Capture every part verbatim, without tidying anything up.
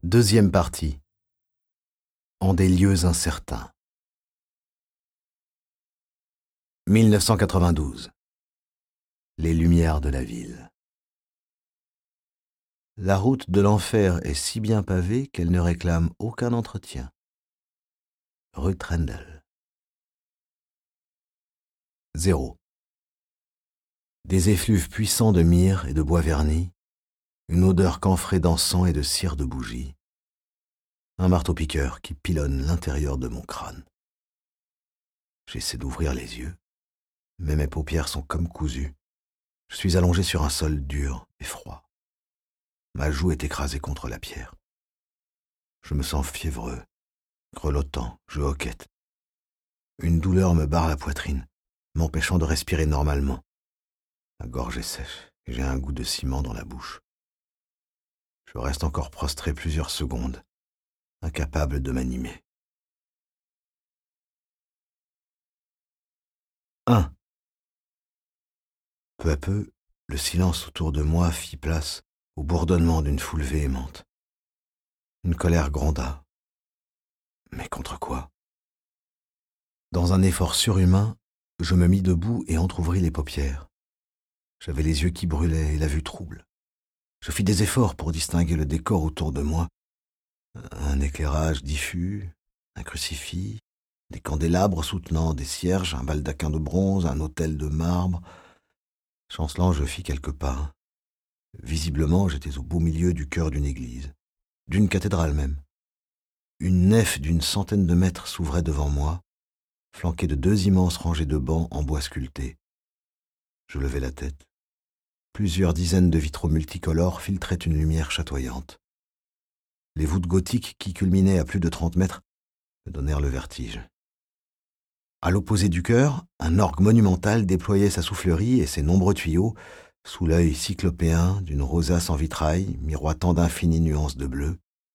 Deuxième partie. En des lieux incertains. mille neuf cent quatre-vingt-douze. Les lumières de la ville. La route de l'enfer est si bien pavée qu'elle ne réclame aucun entretien. Rue Trendle. Zéro. Des effluves puissants de myrrhe et de bois verni, une odeur camphrée d'encens et de cire de bougie, un marteau-piqueur qui pilonne l'intérieur de mon crâne. J'essaie d'ouvrir les yeux, mais mes paupières sont comme cousues. Je suis allongé sur un sol dur et froid. Ma joue est écrasée contre la pierre. Je me sens fiévreux, grelottant, je hoquette. Une douleur me barre la poitrine, m'empêchant de respirer normalement. Ma gorge est sèche et j'ai un goût de ciment dans la bouche. Je reste encore prostré plusieurs secondes, incapable de m'animer. un. Peu à peu, le silence autour de moi fit place au bourdonnement d'une foule véhémente. Une colère gronda. Mais contre quoi? Dans un effort surhumain, je me mis debout et entr'ouvris les paupières. J'avais les yeux qui brûlaient et la vue trouble. Je fis des efforts pour distinguer le décor autour de moi. Un éclairage diffus, un crucifix, des candélabres soutenant des cierges, un baldaquin de bronze, un autel de marbre. Chancelant, je fis quelques pas. Visiblement, j'étais au beau milieu du chœur d'une église, d'une cathédrale même. Une nef d'une centaine de mètres s'ouvrait devant moi, flanquée de deux immenses rangées de bancs en bois sculpté. Je levai la tête. Plusieurs dizaines de vitraux multicolores filtraient une lumière chatoyante. Les voûtes gothiques qui culminaient à plus de trente mètres me donnèrent le vertige. À l'opposé du chœur, un orgue monumental déployait sa soufflerie et ses nombreux tuyaux sous l'œil cyclopéen d'une rosace en vitrail miroitant d'infinies nuances de bleu.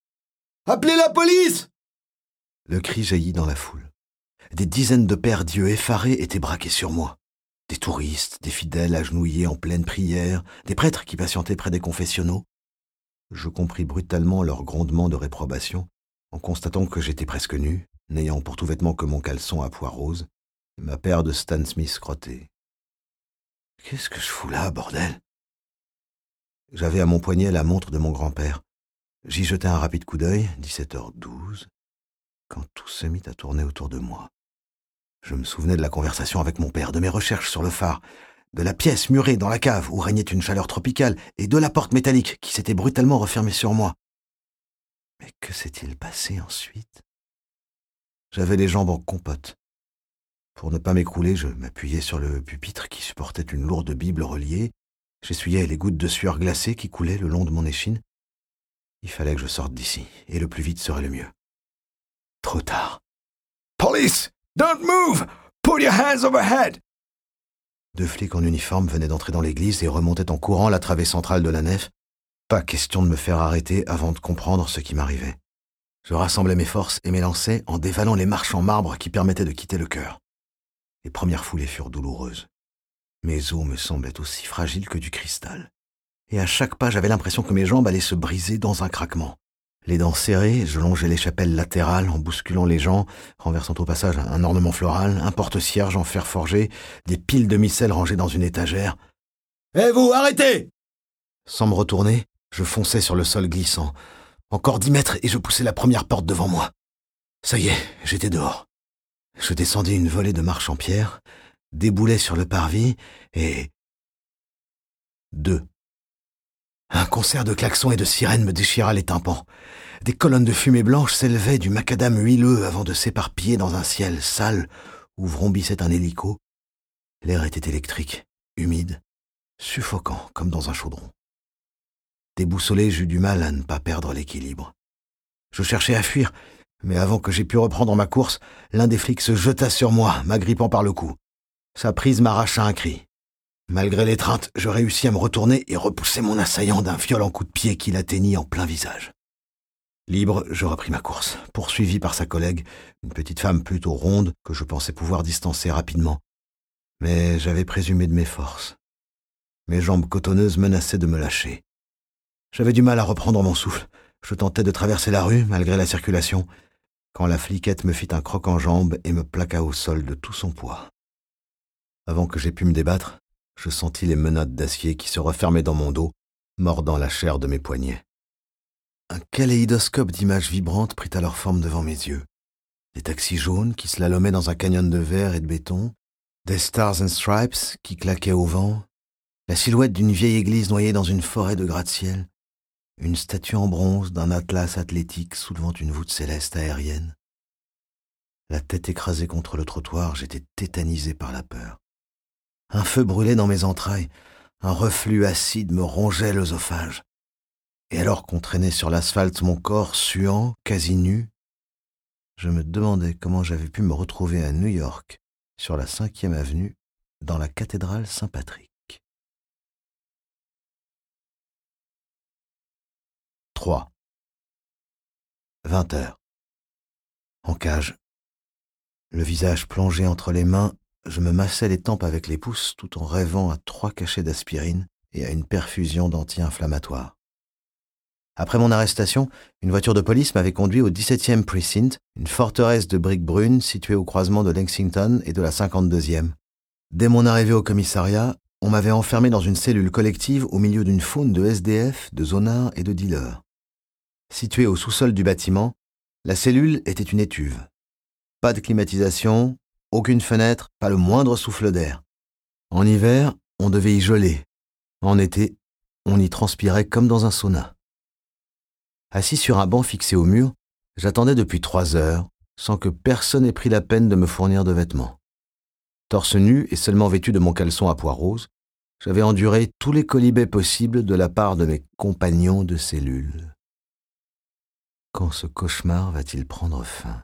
« Appelez la police !» Le cri jaillit dans la foule. Des dizaines de paires d'yeux effarés étaient braqués sur moi. Des touristes, des fidèles agenouillés en pleine prière, des prêtres qui patientaient près des confessionnaux. Je compris brutalement leur grondement de réprobation en constatant que j'étais presque nu, n'ayant pour tout vêtement que mon caleçon à pois rose et ma paire de Stan Smith crottée. Qu'est-ce que je fous là, bordel? J'avais à mon poignet la montre de mon grand-père. J'y jetai un rapide coup d'œil, dix-sept heures douze, quand tout se mit à tourner autour de moi. Je me souvenais de la conversation avec mon père, de mes recherches sur le phare, de la pièce murée dans la cave où régnait une chaleur tropicale et de la porte métallique qui s'était brutalement refermée sur moi. Mais que s'est-il passé ensuite? J'avais les jambes en compote. Pour ne pas m'écrouler, je m'appuyais sur le pupitre qui supportait une lourde Bible reliée. J'essuyais les gouttes de sueur glacée qui coulaient le long de mon échine. Il fallait que je sorte d'ici, et le plus vite serait le mieux. Trop tard. « Police! Don't move! Put your hands overhead! » Deux flics en uniforme venaient d'entrer dans l'église et remontaient en courant la travée centrale de la nef. Pas question de me faire arrêter avant de comprendre ce qui m'arrivait. Je rassemblais mes forces et m'élançais en dévalant les marches en marbre qui permettaient de quitter le chœur. Les premières foulées furent douloureuses. Mes os me semblaient aussi fragiles que du cristal. Et à chaque pas, j'avais l'impression que mes jambes allaient se briser dans un craquement. Les dents serrées, je longeais les chapelles latérales en bousculant les gens, renversant au passage un ornement floral, un porte-cierge en fer forgé, des piles de micelles rangées dans une étagère. « Hé vous, arrêtez !» Sans me retourner, je fonçais sur le sol glissant. Encore dix mètres et je poussais la première porte devant moi. Ça y est, j'étais dehors. Je descendis une volée de marche en pierre, déboulai sur le parvis et... Deux. Un concert de klaxons et de sirènes me déchira les tympans. Des colonnes de fumée blanche s'élevaient du macadam huileux avant de s'éparpiller dans un ciel sale où vrombissait un hélico. L'air était électrique, humide, suffocant comme dans un chaudron. Déboussolé, j'eus du mal à ne pas perdre l'équilibre. Je cherchais à fuir, mais avant que j'aie pu reprendre ma course, l'un des flics se jeta sur moi, m'agrippant par le cou. Sa prise m'arracha un cri. Malgré l'étreinte, je réussis à me retourner et repousser mon assaillant d'un violent coup de pied qui l'atteignit en plein visage. Libre, je repris ma course, poursuivi par sa collègue, une petite femme plutôt ronde que je pensais pouvoir distancer rapidement. Mais j'avais présumé de mes forces. Mes jambes cotonneuses menaçaient de me lâcher. J'avais du mal à reprendre mon souffle. Je tentais de traverser la rue, malgré la circulation, quand la fliquette me fit un croc en jambe et me plaqua au sol de tout son poids. Avant que j'aie pu me débattre, je sentis les menottes d'acier qui se refermaient dans mon dos, mordant la chair de mes poignets. Un kaléidoscope d'images vibrantes prit alors forme devant mes yeux. Des taxis jaunes qui slalomaient dans un canyon de verre et de béton, des Stars and Stripes qui claquaient au vent, la silhouette d'une vieille église noyée dans une forêt de gratte-ciel, une statue en bronze d'un atlas athlétique soulevant une voûte céleste aérienne. La tête écrasée contre le trottoir, j'étais tétanisé par la peur. Un feu brûlait dans mes entrailles, un reflux acide me rongeait l'œsophage. Et alors qu'on traînait sur l'asphalte mon corps suant, quasi nu, je me demandais comment j'avais pu me retrouver à New York, sur la cinquième avenue, dans la cathédrale Saint-Patrick. trois. vingt heures. En cage. Le visage plongé entre les mains, je me massais les tempes avec les pouces tout en rêvant à trois cachets d'aspirine et à une perfusion d'anti-inflammatoires. Après mon arrestation, une voiture de police m'avait conduit au dix-septième Precinct, une forteresse de briques brunes située au croisement de Lexington et de la cinquante-deuxième. Dès mon arrivée au commissariat, on m'avait enfermé dans une cellule collective au milieu d'une faune de S D F, de zonards et de dealers. Située au sous-sol du bâtiment, la cellule était une étuve. Pas de climatisation, aucune fenêtre, pas le moindre souffle d'air. En hiver, on devait y geler. En été, on y transpirait comme dans un sauna. Assis sur un banc fixé au mur, j'attendais depuis trois heures, sans que personne ait pris la peine de me fournir de vêtements. Torse nu et seulement vêtu de mon caleçon à pois rose, j'avais enduré tous les quolibets possibles de la part de mes compagnons de cellule. Quand ce cauchemar va-t-il prendre fin?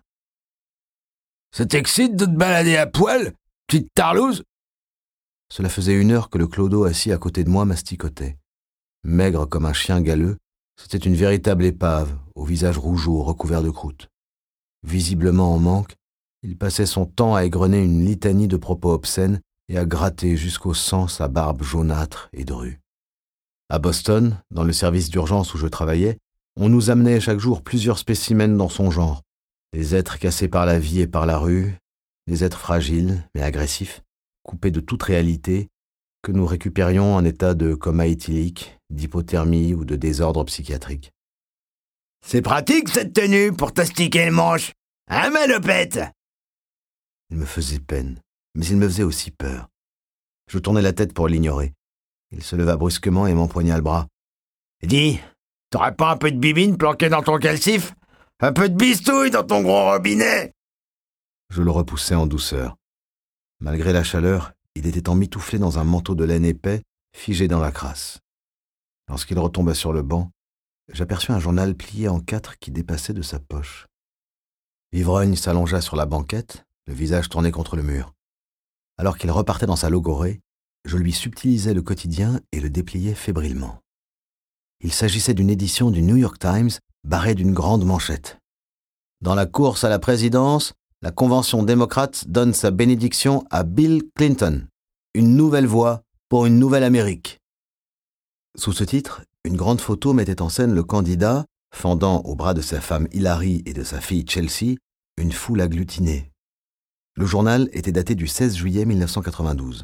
Ça t'excite de te balader à poil, petite tarlouse? Cela faisait une heure que le clodo assis à côté de moi masticotait. Maigre comme un chien galeux, c'était une véritable épave, au visage rougeau recouvert de croûte. Visiblement en manque, il passait son temps à égrener une litanie de propos obscènes et à gratter jusqu'au sang sa barbe jaunâtre et drue. À Boston, dans le service d'urgence où je travaillais, on nous amenait chaque jour plusieurs spécimens dans son genre. Des êtres cassés par la vie et par la rue, des êtres fragiles mais agressifs, coupés de toute réalité, que nous récupérions en état de coma éthylique, d'hypothermie ou de désordre psychiatrique. « C'est pratique cette tenue pour t'astiquer le manche, hein, malopette ?» Il me faisait peine, mais il me faisait aussi peur. Je tournais la tête pour l'ignorer. Il se leva brusquement et m'empoigna le bras. « Dis, t'aurais pas un peu de bibine planquée dans ton calcif? Un peu de bistouille dans ton gros robinet ?» Je le repoussai en douceur. Malgré la chaleur, il était emmitouflé dans un manteau de laine épais, figé dans la crasse. Lorsqu'il retomba sur le banc, j'aperçus un journal plié en quatre qui dépassait de sa poche. L'ivrogne s'allongea sur la banquette, le visage tourné contre le mur. Alors qu'il repartait dans sa logorée, je lui subtilisais le quotidien et le dépliais fébrilement. Il s'agissait d'une édition du New York Times barrée d'une grande manchette. Dans la course à la présidence, la Convention démocrate donne sa bénédiction à Bill Clinton. Une nouvelle voie pour une nouvelle Amérique. Sous ce titre, une grande photo mettait en scène le candidat, fendant au bras de sa femme Hillary et de sa fille Chelsea, une foule agglutinée. Le journal était daté du seize juillet mille neuf cent quatre-vingt-douze.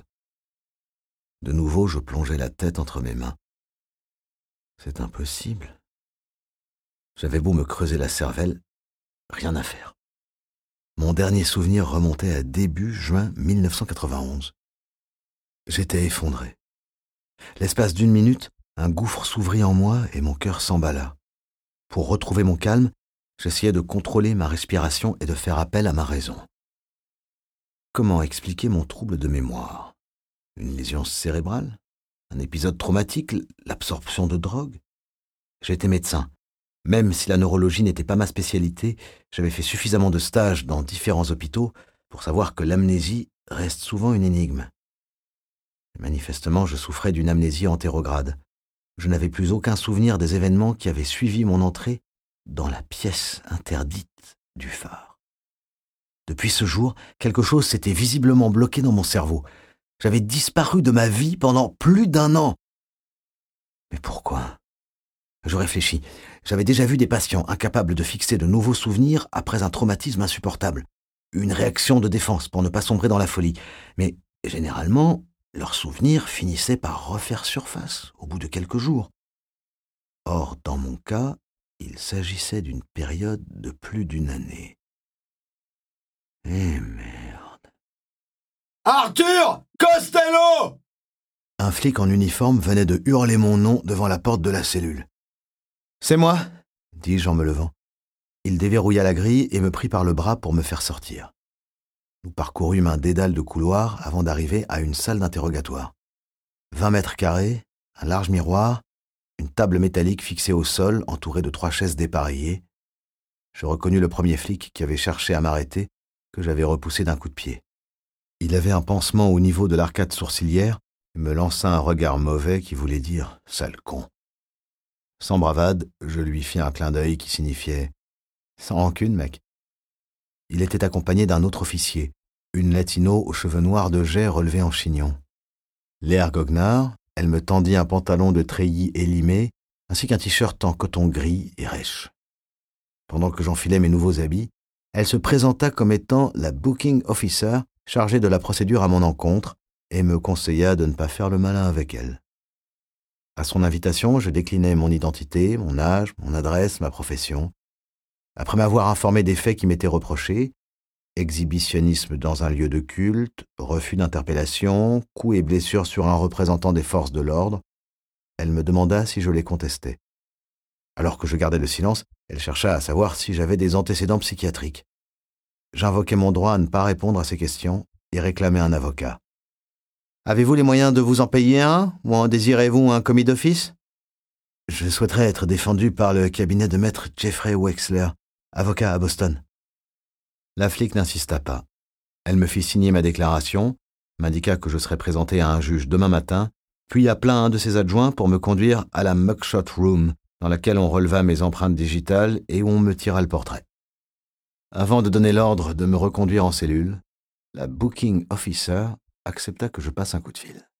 De nouveau, je plongeais la tête entre mes mains. C'est impossible. J'avais beau me creuser la cervelle, rien à faire. Mon dernier souvenir remontait à début juin mille neuf cent quatre-vingt-onze. J'étais effondré. L'espace d'une minute, un gouffre s'ouvrit en moi et mon cœur s'emballa. Pour retrouver mon calme, j'essayais de contrôler ma respiration et de faire appel à ma raison. Comment expliquer mon trouble de mémoire? Une lésion cérébrale? Un épisode traumatique? L'absorption de drogue? J'étais médecin. Même si la neurologie n'était pas ma spécialité, j'avais fait suffisamment de stages dans différents hôpitaux pour savoir que l'amnésie reste souvent une énigme. Manifestement, je souffrais d'une amnésie antérograde. Je n'avais plus aucun souvenir des événements qui avaient suivi mon entrée dans la pièce interdite du phare. Depuis ce jour, quelque chose s'était visiblement bloqué dans mon cerveau. J'avais disparu de ma vie pendant plus d'un an. Mais pourquoi ? Je réfléchis. J'avais déjà vu des patients incapables de fixer de nouveaux souvenirs après un traumatisme insupportable. Une réaction de défense pour ne pas sombrer dans la folie. Mais généralement, leurs souvenirs finissaient par refaire surface au bout de quelques jours. Or, dans mon cas, il s'agissait d'une période de plus d'une année. Eh merde. Arthur Costello! Un flic en uniforme venait de hurler mon nom devant la porte de la cellule. « C'est moi !» dis-je en me levant. Il déverrouilla la grille et me prit par le bras pour me faire sortir. Nous parcourûmes un dédale de couloirs avant d'arriver à une salle d'interrogatoire. Vingt mètres carrés, un large miroir, une table métallique fixée au sol entourée de trois chaises dépareillées. Je reconnus le premier flic qui avait cherché à m'arrêter, que j'avais repoussé d'un coup de pied. Il avait un pansement au niveau de l'arcade sourcilière et me lança un regard mauvais qui voulait dire « sale con ». Sans bravade, je lui fis un clin d'œil qui signifiait « sans rancune, mec ». Il était accompagné d'un autre officier, une latino aux cheveux noirs de jais relevés en chignon. L'air goguenard, elle me tendit un pantalon de treillis élimé, ainsi qu'un t-shirt en coton gris et rêche. Pendant que j'enfilais mes nouveaux habits, elle se présenta comme étant la booking officer chargée de la procédure à mon encontre et me conseilla de ne pas faire le malin avec elle. À son invitation, je déclinai mon identité, mon âge, mon adresse, ma profession. Après m'avoir informé des faits qui m'étaient reprochés, exhibitionnisme dans un lieu de culte, refus d'interpellation, coups et blessures sur un représentant des forces de l'ordre, elle me demanda si je les contestais. Alors que je gardais le silence, elle chercha à savoir si j'avais des antécédents psychiatriques. J'invoquai mon droit à ne pas répondre à ces questions et réclamai un avocat. « Avez-vous les moyens de vous en payer un, ou en désirez-vous un commis d'office ?»« Je souhaiterais être défendu par le cabinet de maître Jeffrey Wexler, avocat à Boston. » La flic n'insista pas. Elle me fit signer ma déclaration, m'indiqua que je serais présenté à un juge demain matin, puis appela un de ses adjoints pour me conduire à la mugshot room, dans laquelle on releva mes empreintes digitales et où on me tira le portrait. Avant de donner l'ordre de me reconduire en cellule, la booking officer accepta que je passe un coup de fil.